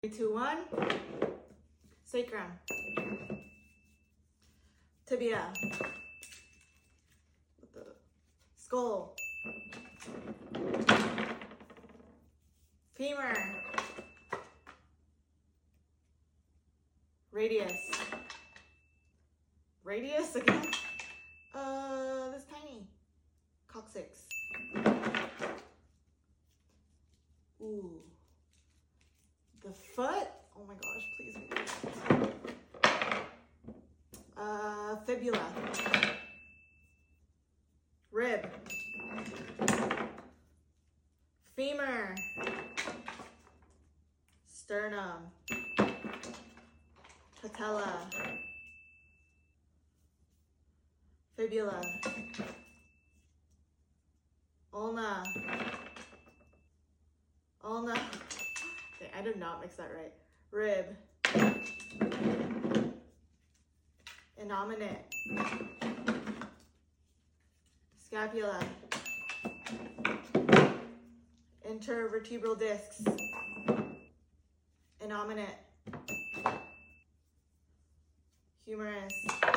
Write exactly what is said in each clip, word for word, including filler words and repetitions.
Three, two, one. Sacrum. Tibia. Skull. Femur. Radius. Radius again? Uh, this tiny. Coccyx. Ooh. The foot? Oh my gosh, please. Uh, fibula. Rib. Femur. Sternum. Patella. Fibula. Ulna. Ulna. Okay, I did not mix that right. Rib. Innominate. Scapula. Intervertebral discs. Innominate. Humerus.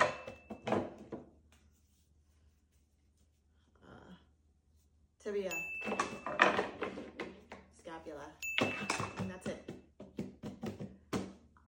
Uh, tibia. Scapula. And that's it.